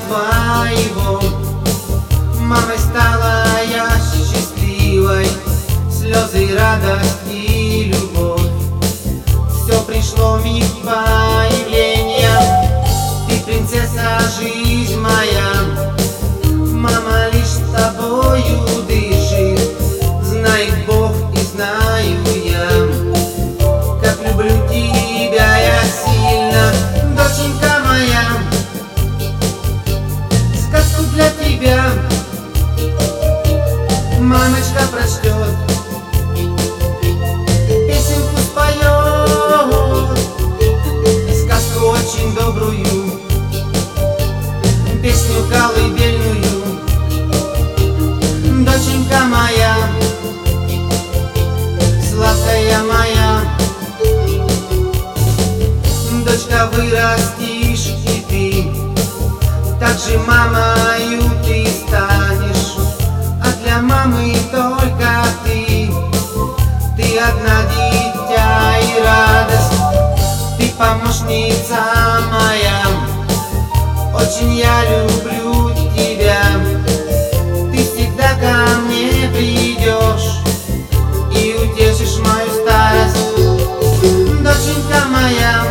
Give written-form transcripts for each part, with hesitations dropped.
твоего. Мамой стала я счастливой, слезы, радость и любовь. Все пришло в миг появления, ты принцесса, жизнь моя. Мама лишь с тобою дышит, знает Бог и знаю я. Как люблю тебя я сильно, доченька моя. Сказку для тебя мамочка прочтет, песенку споет, сказку очень добрую, песню колыбельную. Доченька моя, сладкая моя, дочка, вырастешь и ты, так же мамою ты станешь. А для мамы только ты одна дитя и радость, ты помощница моя. Очень я люблю тебя, ты всегда ко мне придешь и утешишь мою старость. Доченька моя,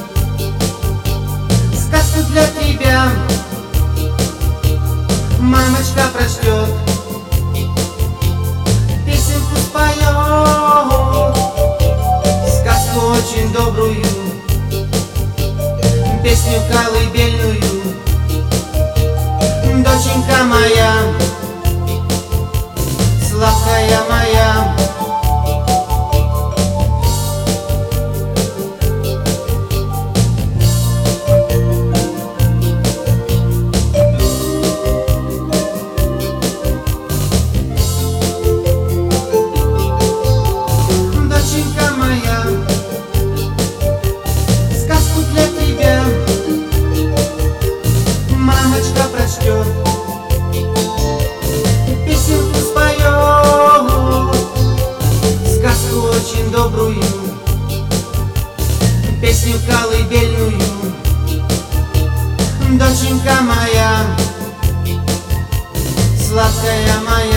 сказку для тебя мамочка прочтет, песенку споет, сказку очень добрую, песню колыбельную. Доченька моя, сладкая моя. Доченька моя, сказку для тебя мамочка прочтет, песенку споет, сказку очень добрую, песню колыбельную. Доченька моя, сладкая моя.